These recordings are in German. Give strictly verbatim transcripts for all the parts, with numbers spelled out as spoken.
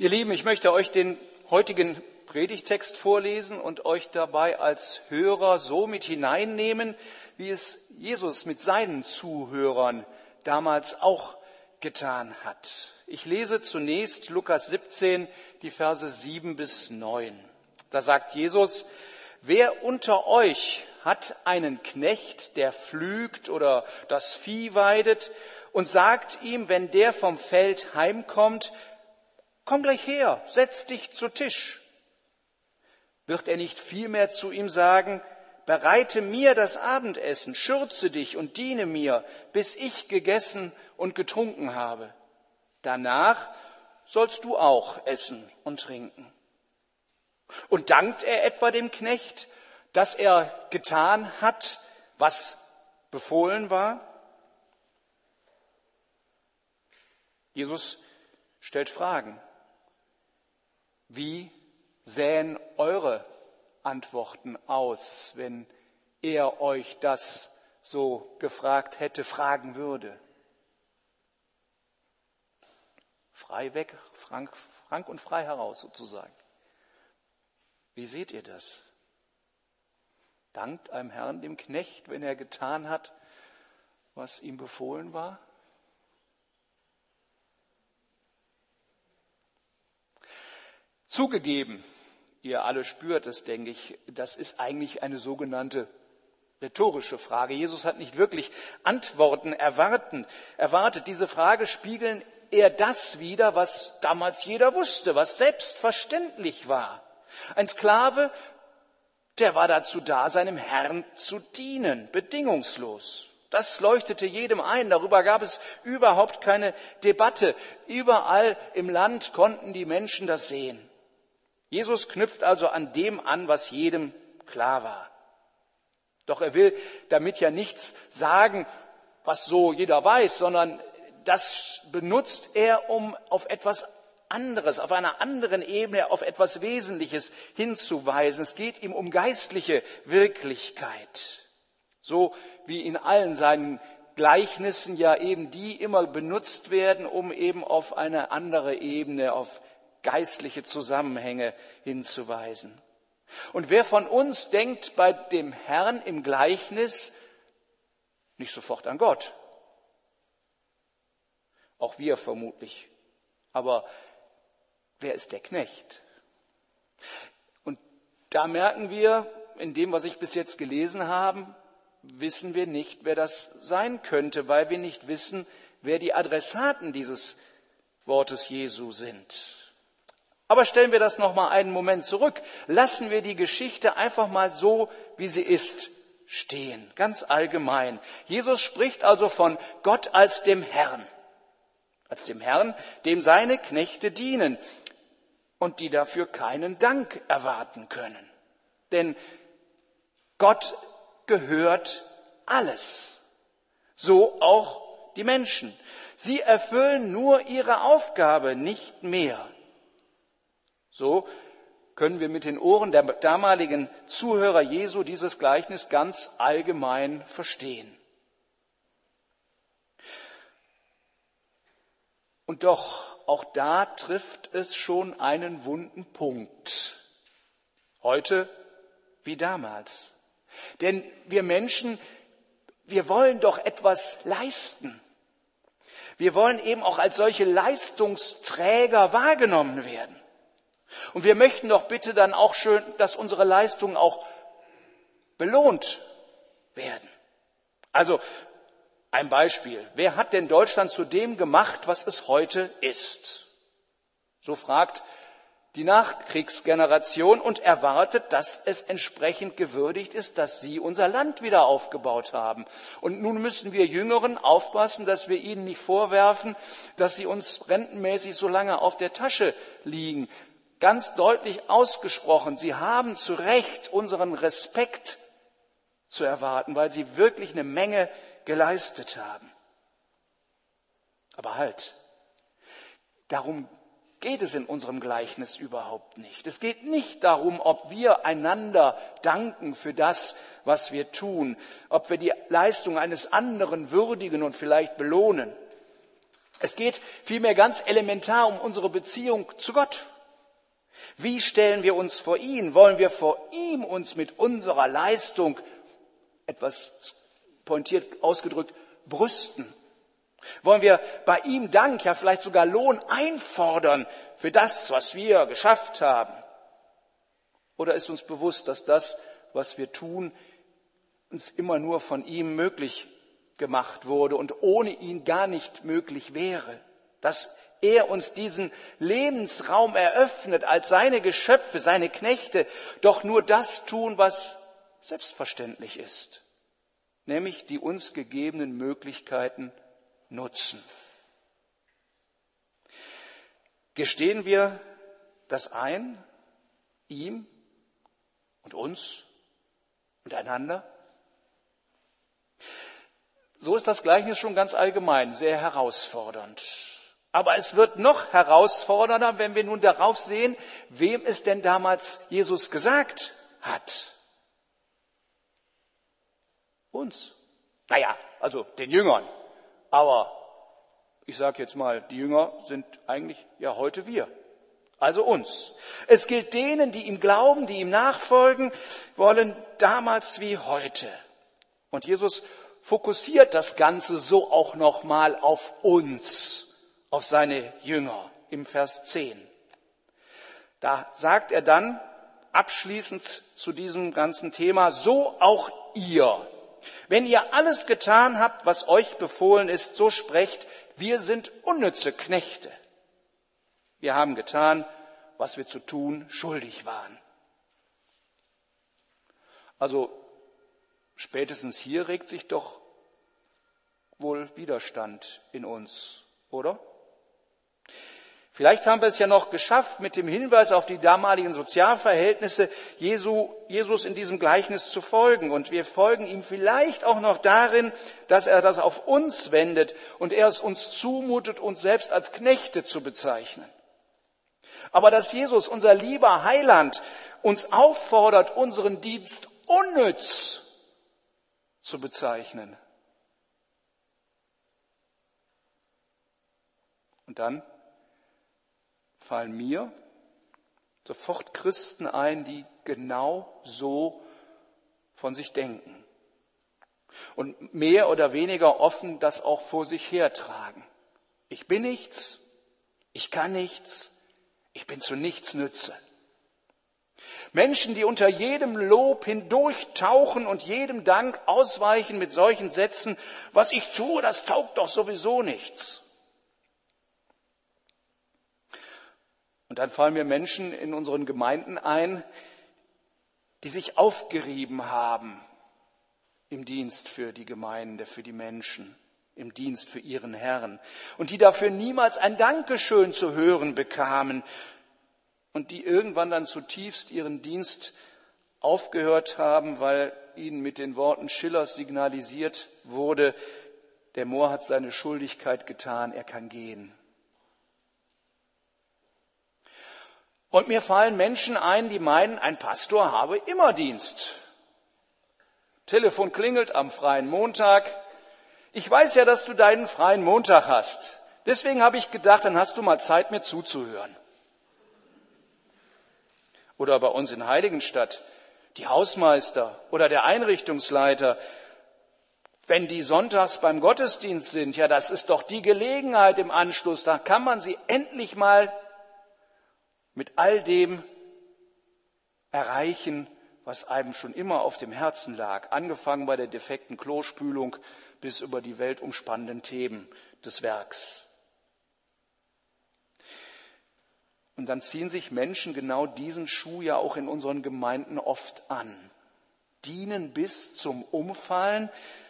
Ihr Lieben, ich möchte euch den heutigen Predigtext vorlesen und euch dabei als Hörer so mit hineinnehmen, wie es Jesus mit seinen Zuhörern damals auch getan hat. Ich lese zunächst Lukas siebzehn, die Verse sieben bis neun. Da sagt Jesus: Wer unter euch hat einen Knecht, der pflügt oder das Vieh weidet, und sagt ihm, wenn der vom Feld heimkommt: Komm gleich her, setz dich zu Tisch. Wird er nicht vielmehr zu ihm sagen: Bereite mir das Abendessen, schürze dich und diene mir, bis ich gegessen und getrunken habe. Danach sollst du auch essen und trinken. Und dankt er etwa dem Knecht, dass er getan hat, was befohlen war? Jesus stellt Fragen. Wie sähen eure Antworten aus, wenn er euch das so gefragt hätte, fragen würde? Frei weg, frank, frank und frei heraus sozusagen. Wie seht ihr das? Dankt einem Herrn dem Knecht, wenn er getan hat, was ihm befohlen war? Zugegeben, ihr alle spürt es, denke ich, das ist eigentlich eine sogenannte rhetorische Frage. Jesus hat nicht wirklich Antworten erwarten, erwartet. Diese Frage spiegeln eher das wider, was damals jeder wusste, was selbstverständlich war. Ein Sklave, der war dazu da, seinem Herrn zu dienen, bedingungslos. Das leuchtete jedem ein, darüber gab es überhaupt keine Debatte. Überall im Land konnten die Menschen das sehen. Jesus knüpft also an dem an, was jedem klar war. Doch er will damit ja nichts sagen, was so jeder weiß, sondern das benutzt er, um auf etwas anderes, auf einer anderen Ebene, auf etwas Wesentliches hinzuweisen. Es geht ihm um geistliche Wirklichkeit. So wie in allen seinen Gleichnissen ja eben die immer benutzt werden, um eben auf eine andere Ebene, auf geistliche Zusammenhänge hinzuweisen. Und wer von uns denkt bei dem Herrn im Gleichnis nicht sofort an Gott? Auch wir vermutlich. Aber wer ist der Knecht? Und da merken wir, in dem, was ich bis jetzt gelesen habe, wissen wir nicht, wer das sein könnte, weil wir nicht wissen, wer die Adressaten dieses Wortes Jesu sind. Aber stellen wir das noch mal einen Moment zurück. Lassen wir die Geschichte einfach mal so, wie sie ist, stehen. Ganz allgemein. Jesus spricht also von Gott als dem Herrn. Als dem Herrn, dem seine Knechte dienen und die dafür keinen Dank erwarten können. Denn Gott gehört alles. So auch die Menschen. Sie erfüllen nur ihre Aufgabe, nicht mehr. So können wir mit den Ohren der damaligen Zuhörer Jesu dieses Gleichnis ganz allgemein verstehen. Und doch, auch da trifft es schon einen wunden Punkt. Heute wie damals. Denn wir Menschen, wir wollen doch etwas leisten. Wir wollen eben auch als solche Leistungsträger wahrgenommen werden. Und wir möchten doch bitte dann auch schön, dass unsere Leistungen auch belohnt werden. Also ein Beispiel. Wer hat denn Deutschland zu dem gemacht, was es heute ist? So fragt die Nachkriegsgeneration und erwartet, dass es entsprechend gewürdigt ist, dass sie unser Land wieder aufgebaut haben. Und nun müssen wir Jüngeren aufpassen, dass wir ihnen nicht vorwerfen, dass sie uns rentenmäßig so lange auf der Tasche liegen. Ganz deutlich ausgesprochen, sie haben zu Recht unseren Respekt zu erwarten, weil sie wirklich eine Menge geleistet haben. Aber halt, darum geht es in unserem Gleichnis überhaupt nicht. Es geht nicht darum, ob wir einander danken für das, was wir tun, ob wir die Leistung eines anderen würdigen und vielleicht belohnen. Es geht vielmehr ganz elementar um unsere Beziehung zu Gott. Wie stellen wir uns vor ihn? Wollen wir vor ihm uns mit unserer Leistung, etwas pointiert ausgedrückt, brüsten? Wollen wir bei ihm Dank, ja vielleicht sogar Lohn einfordern für das, was wir geschafft haben? Oder ist uns bewusst, dass das, was wir tun, uns immer nur von ihm möglich gemacht wurde und ohne ihn gar nicht möglich wäre? Dass er uns diesen Lebensraum eröffnet als seine Geschöpfe, seine Knechte, doch nur das tun, was selbstverständlich ist, nämlich die uns gegebenen Möglichkeiten nutzen. Gestehen wir das ein, ihm und uns und einander? So ist das Gleichnis schon ganz allgemein sehr herausfordernd. Aber es wird noch herausfordernder, wenn wir nun darauf sehen, wem es denn damals Jesus gesagt hat. Uns. Naja, also den Jüngern. Aber ich sage jetzt mal, die Jünger sind eigentlich ja heute wir. Also uns. Es gilt denen, die ihm glauben, die ihm nachfolgen wollen, damals wie heute. Und Jesus fokussiert das Ganze so auch nochmal auf uns, auf seine Jünger im Vers zehn. Da sagt er dann abschließend zu diesem ganzen Thema, so auch ihr. Wenn ihr alles getan habt, was euch befohlen ist, so sprecht, wir sind unnütze Knechte. Wir haben getan, was wir zu tun schuldig waren. Also spätestens hier regt sich doch wohl Widerstand in uns, oder? Vielleicht haben wir es ja noch geschafft, mit dem Hinweis auf die damaligen Sozialverhältnisse Jesu, Jesus in diesem Gleichnis zu folgen. Und wir folgen ihm vielleicht auch noch darin, dass er das auf uns wendet und er es uns zumutet, uns selbst als Knechte zu bezeichnen. Aber dass Jesus, unser lieber Heiland, uns auffordert, unseren Dienst unnütz zu bezeichnen. Und dann fallen mir sofort Christen ein, die genau so von sich denken und mehr oder weniger offen das auch vor sich hertragen. Ich bin nichts, ich kann nichts, ich bin zu nichts nütze. Menschen, die unter jedem Lob hindurchtauchen und jedem Dank ausweichen mit solchen Sätzen, was ich tue, das taugt doch sowieso nichts. Und dann fallen mir Menschen in unseren Gemeinden ein, die sich aufgerieben haben im Dienst für die Gemeinde, für die Menschen, im Dienst für ihren Herrn und die dafür niemals ein Dankeschön zu hören bekamen und die irgendwann dann zutiefst ihren Dienst aufgehört haben, weil ihnen mit den Worten Schillers signalisiert wurde, der Mohr hat seine Schuldigkeit getan, er kann gehen. Und mir fallen Menschen ein, die meinen, ein Pastor habe immer Dienst. Telefon klingelt am freien Montag. Ich weiß ja, dass du deinen freien Montag hast. Deswegen habe ich gedacht, dann hast du mal Zeit, mir zuzuhören. Oder bei uns in Heiligenstadt, die Hausmeister oder der Einrichtungsleiter, wenn die sonntags beim Gottesdienst sind, ja, das ist doch die Gelegenheit im Anschluss, da kann man sie endlich mal mit all dem erreichen, was einem schon immer auf dem Herzen lag, angefangen bei der defekten Klospülung bis über die weltumspannenden Themen des Werks. Und dann ziehen sich Menschen genau diesen Schuh ja auch in unseren Gemeinden oft an. Dienen bis zum Umfallen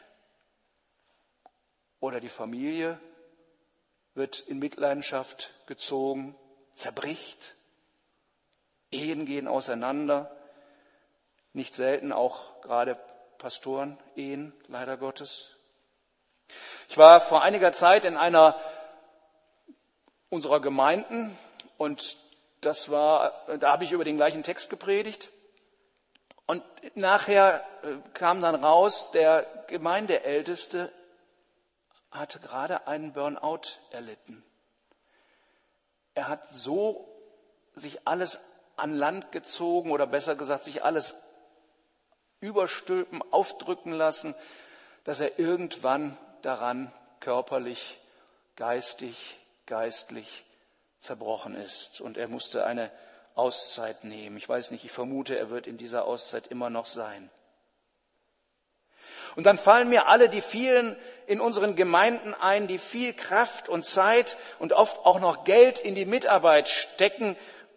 oder die Familie wird in Mitleidenschaft gezogen, zerbricht. Ehen gehen auseinander, nicht selten auch gerade Pastoren-Ehen, leider Gottes. Ich war vor einiger Zeit in einer unserer Gemeinden und das war, da habe ich über den gleichen Text gepredigt und nachher kam dann raus, der Gemeindeälteste hatte gerade einen Burnout erlitten. Er hat so sich alles an Land gezogen oder besser gesagt sich alles überstülpen, aufdrücken lassen, dass er irgendwann daran körperlich, geistig, geistlich zerbrochen ist. Und er musste eine Auszeit nehmen. Ich weiß nicht, ich vermute, er wird in dieser Auszeit immer noch sein. Und dann fallen mir alle die vielen in unseren Gemeinden ein, die viel Kraft und Zeit und oft auch noch Geld in die Mitarbeit stecken.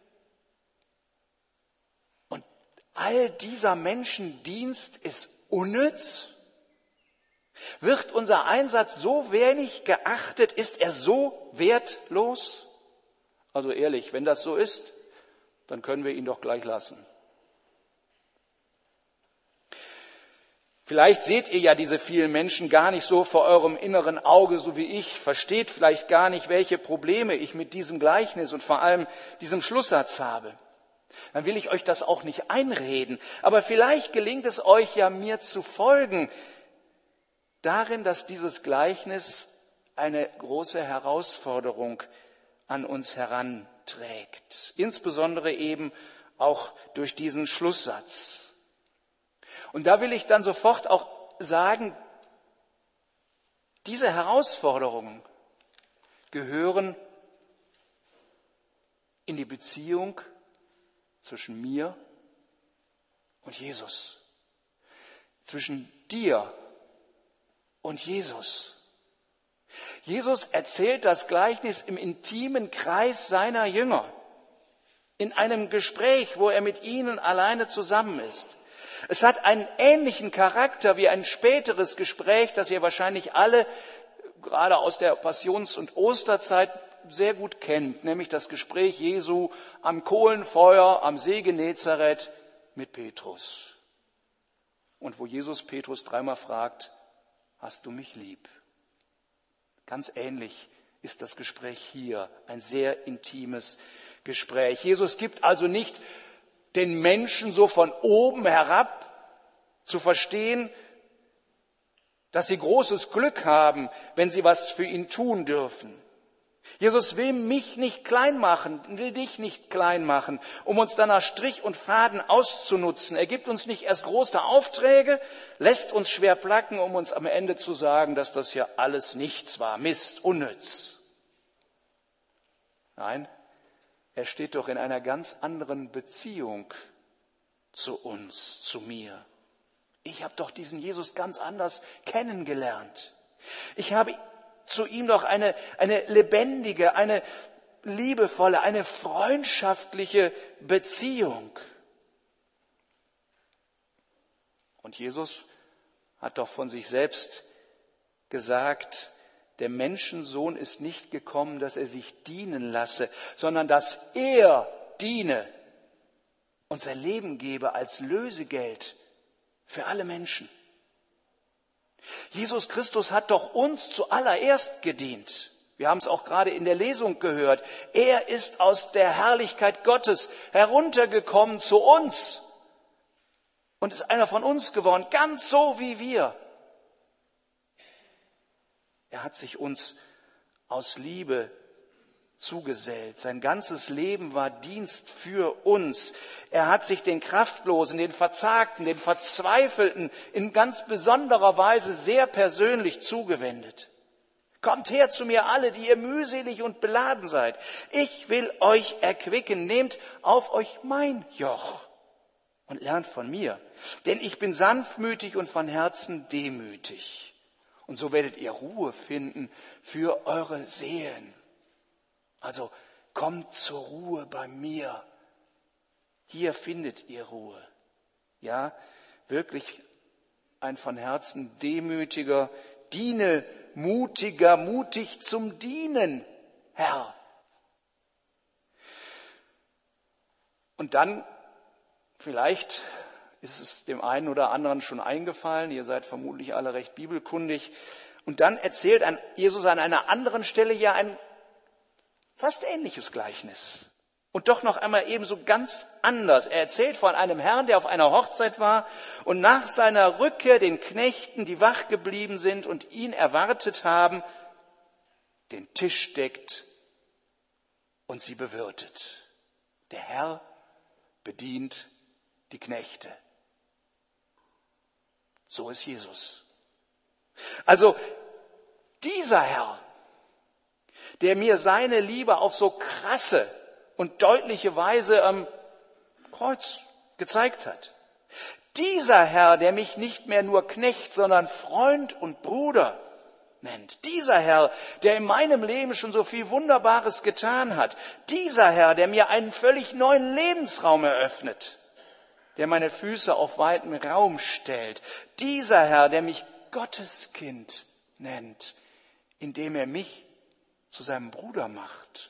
Und all dieser Menschendienst ist unnütz? Wird unser Einsatz so wenig geachtet? Ist er so wertlos? Also ehrlich, wenn das so ist, dann können wir ihn doch gleich lassen. Vielleicht seht ihr ja diese vielen Menschen gar nicht so vor eurem inneren Auge, so wie ich, versteht vielleicht gar nicht, welche Probleme ich mit diesem Gleichnis und vor allem diesem Schlusssatz habe. Dann will ich euch das auch nicht einreden, aber vielleicht gelingt es euch ja, mir zu folgen, darin, dass dieses Gleichnis eine große Herausforderung an uns heranträgt, insbesondere eben auch durch diesen Schlusssatz. Und da will ich dann sofort auch sagen, diese Herausforderungen gehören in die Beziehung zwischen mir und Jesus, zwischen dir und Jesus. Jesus erzählt das Gleichnis im intimen Kreis seiner Jünger, in einem Gespräch, wo er mit ihnen alleine zusammen ist. Es hat einen ähnlichen Charakter wie ein späteres Gespräch, das ihr wahrscheinlich alle gerade aus der Passions- und Osterzeit sehr gut kennt, nämlich das Gespräch Jesu am Kohlenfeuer am See Genezareth mit Petrus. Und wo Jesus Petrus dreimal fragt, hast du mich lieb? Ganz ähnlich ist das Gespräch hier, ein sehr intimes Gespräch. Jesus gibt also nicht den Menschen so von oben herab zu verstehen, dass sie großes Glück haben, wenn sie was für ihn tun dürfen. Jesus will mich nicht klein machen, will dich nicht klein machen, um uns dann nach Strich und Faden auszunutzen. Er gibt uns nicht erst große Aufträge, lässt uns schwer placken, um uns am Ende zu sagen, dass das ja alles nichts war, Mist, unnütz. Nein, er steht doch in einer ganz anderen Beziehung zu uns, zu mir. Ich habe doch diesen Jesus ganz anders kennengelernt. Ich habe zu ihm doch eine, eine lebendige, eine liebevolle, eine freundschaftliche Beziehung. Und Jesus hat doch von sich selbst gesagt, der Menschensohn ist nicht gekommen, dass er sich dienen lasse, sondern dass er diene und sein Leben gebe als Lösegeld für alle Menschen. Jesus Christus hat doch uns zuallererst gedient. Wir haben es auch gerade in der Lesung gehört. Er ist aus der Herrlichkeit Gottes heruntergekommen zu uns und ist einer von uns geworden, ganz so wie wir. Er hat sich uns aus Liebe zugesellt. Sein ganzes Leben war Dienst für uns. Er hat sich den Kraftlosen, den Verzagten, den Verzweifelten in ganz besonderer Weise sehr persönlich zugewendet. Kommt her zu mir alle, die ihr mühselig und beladen seid. Ich will euch erquicken. Nehmt auf euch mein Joch und lernt von mir. Denn ich bin sanftmütig und von Herzen demütig. Und so werdet ihr Ruhe finden für eure Seelen. Also kommt zur Ruhe bei mir. Hier findet ihr Ruhe. Ja, wirklich ein von Herzen demütiger, diene mutiger, mutig zum Dienen, Herr. Und dann, vielleicht ist es dem einen oder anderen schon eingefallen, ihr seid vermutlich alle recht bibelkundig, und dann erzählt ein Jesus an einer anderen Stelle ja ein fast ähnliches Gleichnis. Und doch noch einmal ebenso ganz anders. Er erzählt von einem Herrn, der auf einer Hochzeit war und nach seiner Rückkehr den Knechten, die wach geblieben sind und ihn erwartet haben, den Tisch deckt und sie bewirtet. Der Herr bedient die Knechte. So ist Jesus. Also dieser Herr, der mir seine Liebe auf so krasse und deutliche Weise am Kreuz gezeigt hat. Dieser Herr, der mich nicht mehr nur Knecht, sondern Freund und Bruder nennt. Dieser Herr, der in meinem Leben schon so viel Wunderbares getan hat. Dieser Herr, der mir einen völlig neuen Lebensraum eröffnet. Der meine Füße auf weiten Raum stellt. Dieser Herr, der mich Gotteskind nennt, indem er mich zu seinem Bruder macht.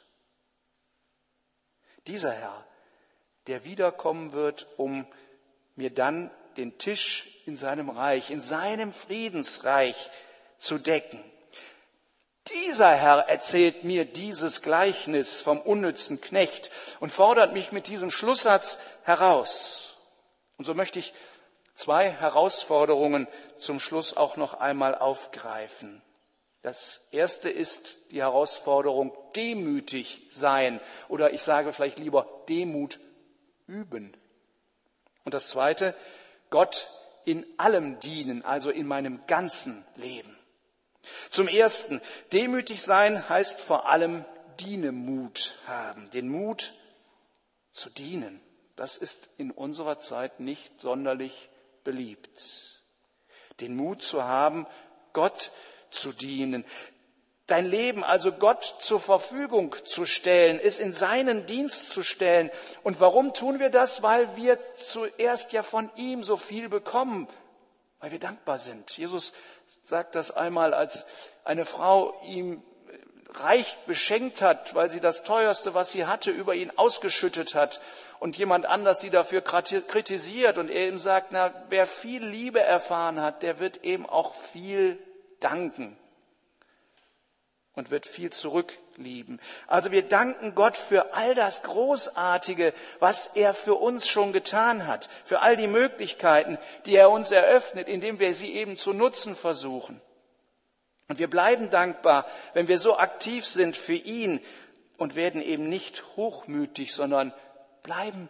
Dieser Herr, der wiederkommen wird, um mir dann den Tisch in seinem Reich, in seinem Friedensreich zu decken. Dieser Herr erzählt mir dieses Gleichnis vom unnützen Knecht und fordert mich mit diesem Schlusssatz heraus. Und so möchte ich zwei Herausforderungen zum Schluss auch noch einmal aufgreifen. Das erste ist die Herausforderung, demütig sein, oder ich sage vielleicht lieber Demut üben. Und das zweite, Gott in allem dienen, also in meinem ganzen Leben. Zum ersten, demütig sein heißt vor allem Dienemut haben, den Mut zu dienen. Das ist in unserer Zeit nicht sonderlich beliebt. Den Mut zu haben, Gott zu dienen, dein Leben also Gott zur Verfügung zu stellen, es in seinen Dienst zu stellen. Und warum tun wir das? Weil wir zuerst ja von ihm so viel bekommen, weil wir dankbar sind. Jesus sagt das einmal, als eine Frau ihm reich beschenkt hat, weil sie das Teuerste, was sie hatte, über ihn ausgeschüttet hat und jemand anders sie dafür kritisiert und er ihm sagt, na, wer viel Liebe erfahren hat, der wird eben auch viel danken und wird viel zurücklieben. Also wir danken Gott für all das Großartige, was er für uns schon getan hat, für all die Möglichkeiten, die er uns eröffnet, indem wir sie eben zu nutzen versuchen. Und wir bleiben dankbar, wenn wir so aktiv sind für ihn und werden eben nicht hochmütig, sondern bleiben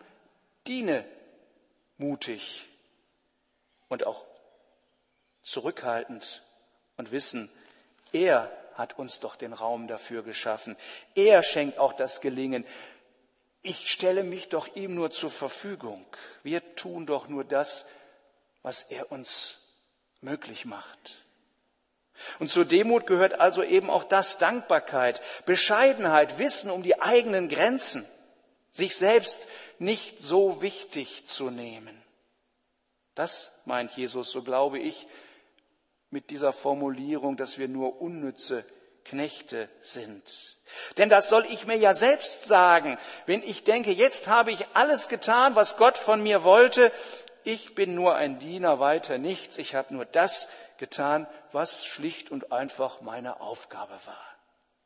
dienemutig und auch zurückhaltend und wissen, er hat uns doch den Raum dafür geschaffen. Er schenkt auch das Gelingen. Ich stelle mich doch ihm nur zur Verfügung. Wir tun doch nur das, was er uns möglich macht. Und zur Demut gehört also eben auch das, Dankbarkeit, Bescheidenheit, Wissen um die eigenen Grenzen, sich selbst nicht so wichtig zu nehmen. Das meint Jesus, so glaube ich, mit dieser Formulierung, dass wir nur unnütze Knechte sind. Denn das soll ich mir ja selbst sagen, wenn ich denke, jetzt habe ich alles getan, was Gott von mir wollte. Ich bin nur ein Diener, weiter nichts. Ich habe nur das getan, was schlicht und einfach meine Aufgabe war.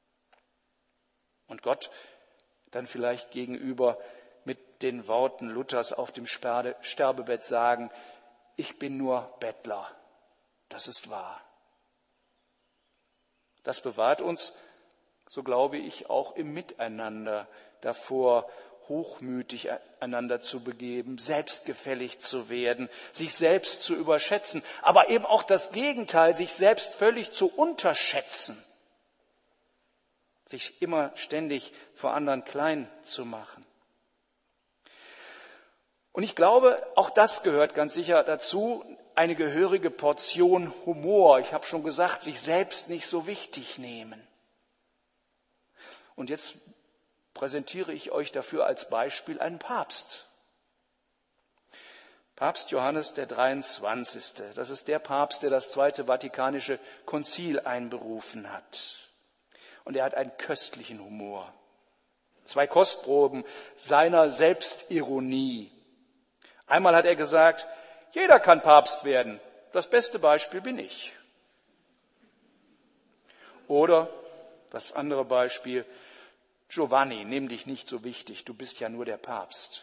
Und Gott dann vielleicht gegenüber mit den Worten Luthers auf dem Sterbebett sagen, ich bin nur Bettler. Das ist wahr. Das bewahrt uns, so glaube ich, auch im Miteinander davor, hochmütig einander zu begeben, selbstgefällig zu werden, sich selbst zu überschätzen, aber eben auch das Gegenteil, sich selbst völlig zu unterschätzen, sich immer ständig vor anderen klein zu machen. Und ich glaube, auch das gehört ganz sicher dazu, eine gehörige Portion Humor. Ich habe schon gesagt, sich selbst nicht so wichtig nehmen. Und jetzt präsentiere ich euch dafür als Beispiel einen Papst. Papst Johannes der dreiundzwanzigste. Das ist der Papst, der das Zweite Vatikanische Konzil einberufen hat. Und er hat einen köstlichen Humor. Zwei Kostproben seiner Selbstironie. Einmal hat er gesagt, jeder kann Papst werden. Das beste Beispiel bin ich. Oder das andere Beispiel, Giovanni, nimm dich nicht so wichtig, du bist ja nur der Papst.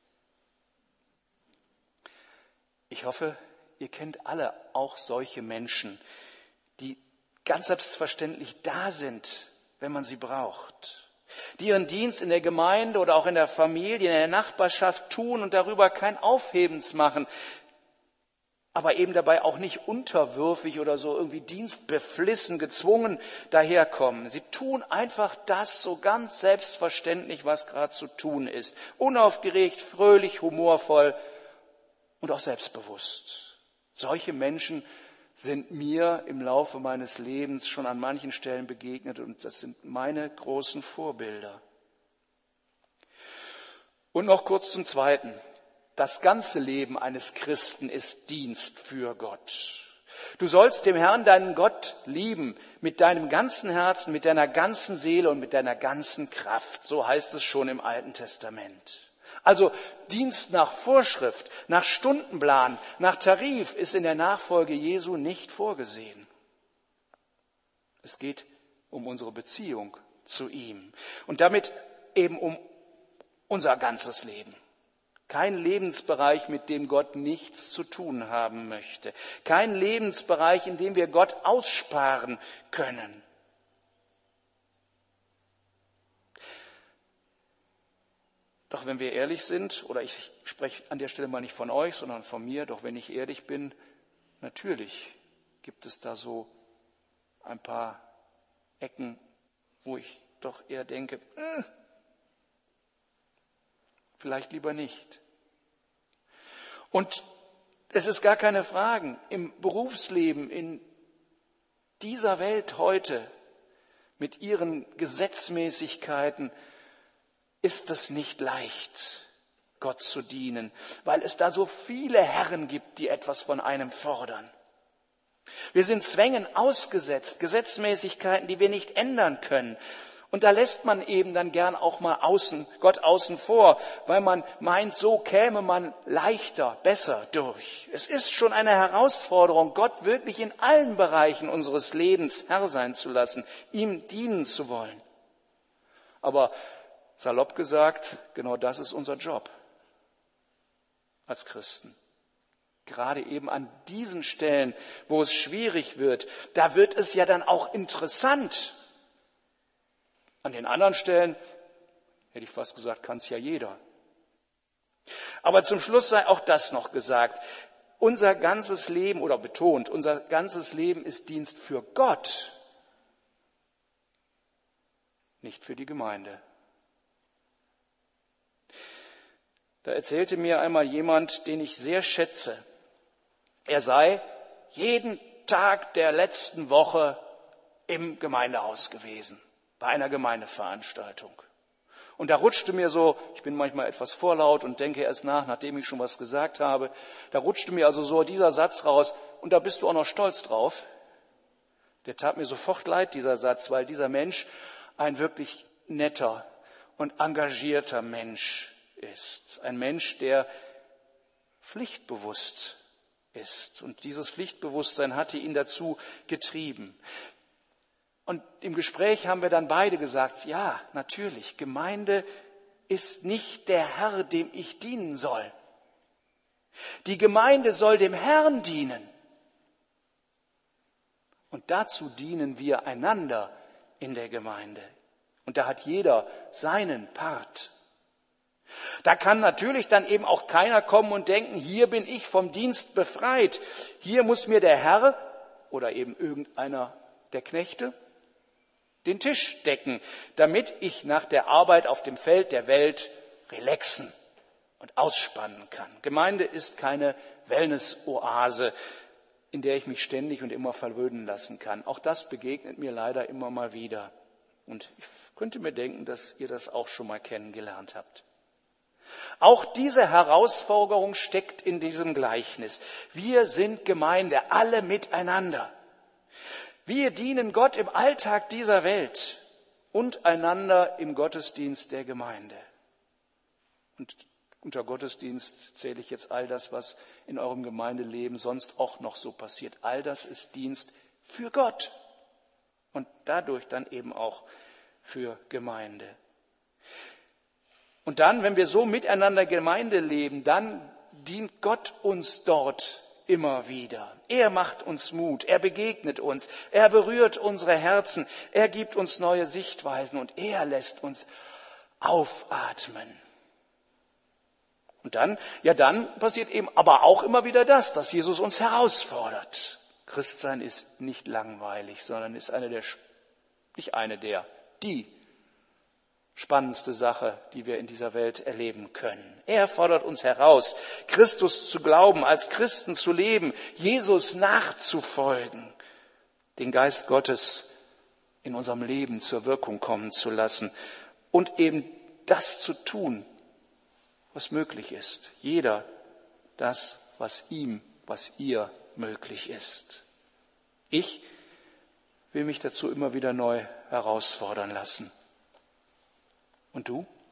Ich hoffe, ihr kennt alle auch solche Menschen, die ganz selbstverständlich da sind, wenn man sie braucht, die ihren Dienst in der Gemeinde oder auch in der Familie, in der Nachbarschaft tun und darüber kein Aufhebens machen, aber eben dabei auch nicht unterwürfig oder so irgendwie dienstbeflissen, gezwungen daherkommen. Sie tun einfach das so ganz selbstverständlich, was gerade zu tun ist. Unaufgeregt, fröhlich, humorvoll und auch selbstbewusst. Solche Menschen sind mir im Laufe meines Lebens schon an manchen Stellen begegnet und das sind meine großen Vorbilder. Und noch kurz zum Zweiten. Das ganze Leben eines Christen ist Dienst für Gott. Du sollst dem Herrn, deinen Gott, lieben mit deinem ganzen Herzen, mit deiner ganzen Seele und mit deiner ganzen Kraft. So heißt es schon im Alten Testament. Also Dienst nach Vorschrift, nach Stundenplan, nach Tarif ist in der Nachfolge Jesu nicht vorgesehen. Es geht um unsere Beziehung zu ihm und damit eben um unser ganzes Leben. Kein Lebensbereich, mit dem Gott nichts zu tun haben möchte. Kein Lebensbereich, in dem wir Gott aussparen können. Doch wenn wir ehrlich sind, oder ich spreche an der Stelle mal nicht von euch, sondern von mir, doch wenn ich ehrlich bin, natürlich gibt es da so ein paar Ecken, wo ich doch eher denke, äh, vielleicht lieber nicht. Und es ist gar keine Frage, im Berufsleben, in dieser Welt heute, mit ihren Gesetzmäßigkeiten, ist es nicht leicht, Gott zu dienen, weil es da so viele Herren gibt, die etwas von einem fordern. Wir sind Zwängen ausgesetzt, Gesetzmäßigkeiten, die wir nicht ändern können. Und da lässt man eben dann gern auch mal außen, Gott außen vor, weil man meint, so käme man leichter, besser durch. Es ist schon eine Herausforderung, Gott wirklich in allen Bereichen unseres Lebens Herr sein zu lassen, ihm dienen zu wollen. Aber salopp gesagt, genau das ist unser Job als Christen. Gerade eben an diesen Stellen, wo es schwierig wird, da wird es ja dann auch interessant. An den anderen Stellen, hätte ich fast gesagt, kann es ja jeder. Aber zum Schluss sei auch das noch gesagt. Unser ganzes Leben, oder betont, unser ganzes Leben ist Dienst für Gott, nicht für die Gemeinde. Da erzählte mir einmal jemand, den ich sehr schätze, er sei jeden Tag der letzten Woche im Gemeindehaus gewesen, bei einer Gemeindeveranstaltung. Und da rutschte mir so, ich bin manchmal etwas vorlaut und denke erst nach, nachdem ich schon was gesagt habe, da rutschte mir also so dieser Satz raus, und da bist du auch noch stolz drauf. Der tat mir sofort leid, dieser Satz, weil dieser Mensch ein wirklich netter und engagierter Mensch ist. Ein Mensch, der pflichtbewusst ist. Und dieses Pflichtbewusstsein hatte ihn dazu getrieben. Und im Gespräch haben wir dann beide gesagt, ja, natürlich, Gemeinde ist nicht der Herr, dem ich dienen soll. Die Gemeinde soll dem Herrn dienen. Und dazu dienen wir einander in der Gemeinde. Und da hat jeder seinen Part. Da kann natürlich dann eben auch keiner kommen und denken, hier bin ich vom Dienst befreit. Hier muss mir der Herr oder eben irgendeiner der Knechte den Tisch decken, damit ich nach der Arbeit auf dem Feld der Welt relaxen und ausspannen kann. Gemeinde ist keine Wellness-Oase, in der ich mich ständig und immer verwöhnen lassen kann. Auch das begegnet mir leider immer mal wieder. Und ich könnte mir denken, dass ihr das auch schon mal kennengelernt habt. Auch diese Herausforderung steckt in diesem Gleichnis. Wir sind Gemeinde, alle miteinander. Wir dienen Gott im Alltag dieser Welt und einander im Gottesdienst der Gemeinde. Und unter Gottesdienst zähle ich jetzt all das, was in eurem Gemeindeleben sonst auch noch so passiert. All das ist Dienst für Gott und dadurch dann eben auch für Gemeinde. Und dann, wenn wir so miteinander Gemeinde leben, dann dient Gott uns dort immer wieder. Er macht uns Mut, er begegnet uns, er berührt unsere Herzen, er gibt uns neue Sichtweisen und er lässt uns aufatmen. Und dann, ja dann passiert eben aber auch immer wieder das, dass Jesus uns herausfordert. Christsein ist nicht langweilig, sondern ist eine der, nicht eine der, die spannendste Sache, die wir in dieser Welt erleben können. Er fordert uns heraus, Christus zu glauben, als Christen zu leben, Jesus nachzufolgen, den Geist Gottes in unserem Leben zur Wirkung kommen zu lassen und eben das zu tun, was möglich ist. Jeder das, was ihm, was ihr möglich ist. Ich will mich dazu immer wieder neu herausfordern lassen. Und du?